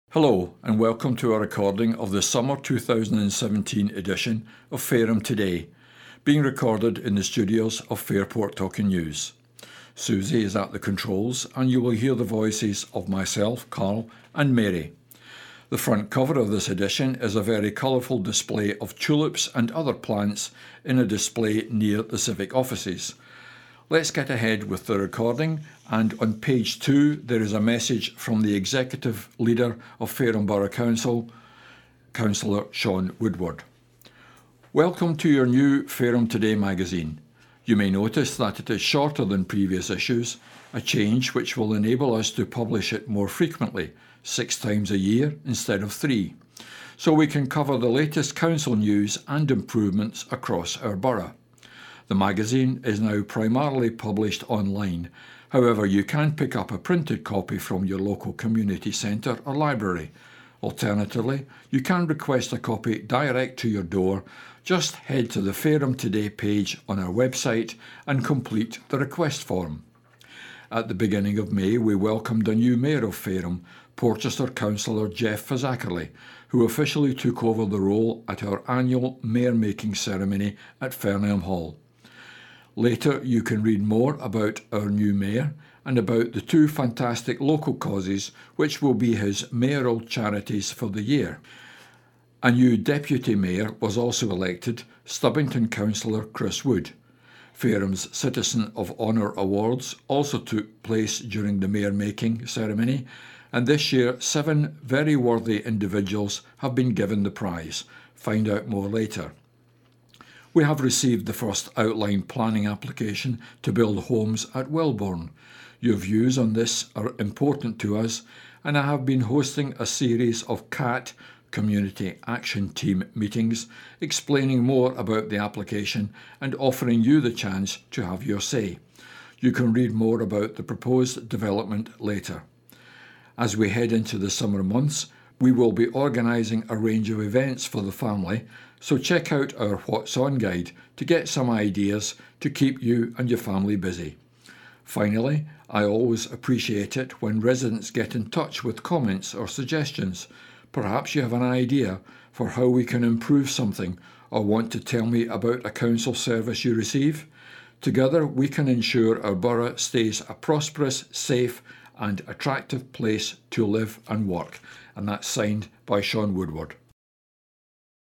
Hello and welcome to a recording of the Summer 2017 edition of Fareham Today, being recorded in the studios of Fairport Talking News. Susie is at the controls and you will hear the voices of myself, Carl and Mary. The front cover of this edition is a very colourful display of tulips and other plants in a display near the civic offices. Let's get ahead with the recording, and on page 2 there is a message from the Executive Leader of Fareham Borough Council, Councillor Sean Woodward. Welcome to your new Fareham Today magazine. You may notice that it is shorter than previous issues, a change which will enable us to publish it more frequently, 6 times a year instead of 3, so we can cover the latest council news and improvements across our borough. The magazine is now primarily published online. However, you can pick up a printed copy from your local community centre or library. Alternatively, you can request a copy direct to your door. Just head to the Fareham Today page on our website and complete the request form. At the beginning of May, we welcomed a new Mayor of Fareham, Porchester Councillor Jeff Fazakerley, who officially took over the role at our annual Mayor-making ceremony at Farnham Hall. Later, you can read more about our new Mayor and about the 2 fantastic local causes which will be his mayoral charities for the year. A new Deputy Mayor was also elected, Stubbington Councillor Chris Wood. Fareham's Citizen of Honour Awards also took place during the Mayor-making ceremony, and this year 7 very worthy individuals have been given the prize. Find out more later. We have received the first outline planning application to build homes at Welbourn. Your views on this are important to us, and I have been hosting a series of CAT Community Action Team meetings explaining more about the application and offering you the chance to have your say. You can read more about the proposed development later. As we head into the summer months, we will be organising a range of events for the family, so check out our What's On guide to get some ideas to keep you and your family busy. Finally, I always appreciate it when residents get in touch with comments or suggestions. Perhaps you have an idea for how we can improve something or want to tell me about a council service you receive. Together we can ensure our borough stays a prosperous, safe and attractive place to live and work. And that's signed by Sean Woodward.